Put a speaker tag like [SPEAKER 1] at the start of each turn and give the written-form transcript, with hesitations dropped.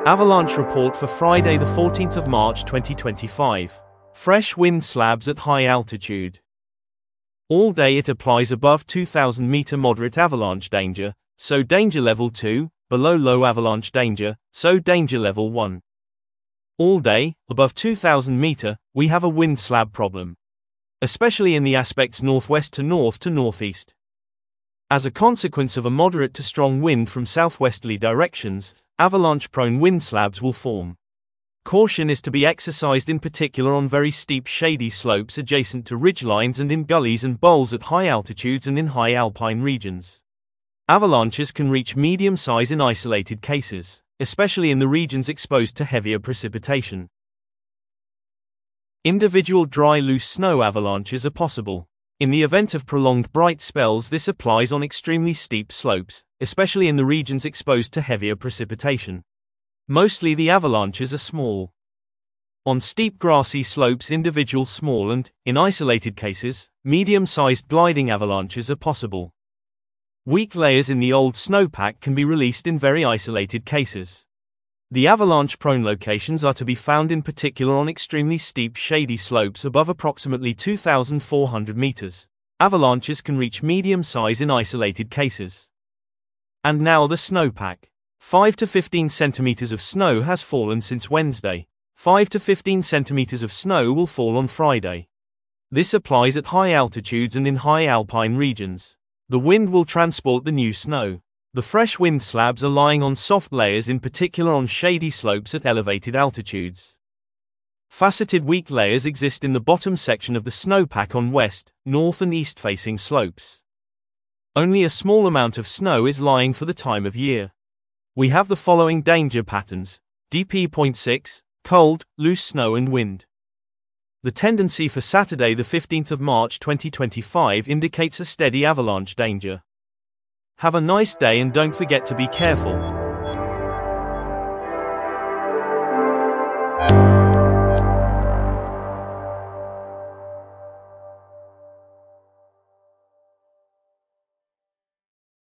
[SPEAKER 1] Avalanche report for Friday the 14th of March 2025. Fresh wind slabs at high altitude. All day it applies above 2000 meter moderate avalanche danger, so danger level 2, below low avalanche danger, so danger level 1. All day, above 2000 meter, we have a wind slab problem, especially in the aspects northwest to northeast. As a consequence of a moderate to strong wind from southwesterly directions, avalanche-prone wind slabs will form. Caution is to be exercised in particular on very steep shady slopes adjacent to ridgelines and in gullies and bowls at high altitudes and in high alpine regions. Avalanches can reach medium size in isolated cases, especially in the regions exposed to heavier precipitation. Individual dry loose snow avalanches are possible. In the event of prolonged bright spells, this applies on extremely steep slopes, especially in the regions exposed to heavier precipitation. Mostly the avalanches are small. On steep grassy slopes, individual small and, in isolated cases, medium-sized gliding avalanches are possible. Weak layers in the old snowpack can be released in very isolated cases. The avalanche-prone locations are to be found in particular on extremely steep shady slopes above approximately 2,400 meters. Avalanches can reach medium size in isolated cases. And now the snowpack. 5 to 15 centimeters of snow has fallen since Wednesday. 5 to 15 centimeters of snow will fall on Friday. This applies at high altitudes and in high alpine regions. The wind will transport the new snow. The fresh wind slabs are lying on soft layers, in particular on shady slopes at elevated altitudes. Faceted weak layers exist in the bottom section of the snowpack on west, north and east facing slopes. Only a small amount of snow is lying for the time of year. We have the following danger patterns: DP.6, cold, loose snow and wind. The tendency for Saturday the 15th of March 2025 indicates a steady avalanche danger. Have a nice day and don't forget to be careful.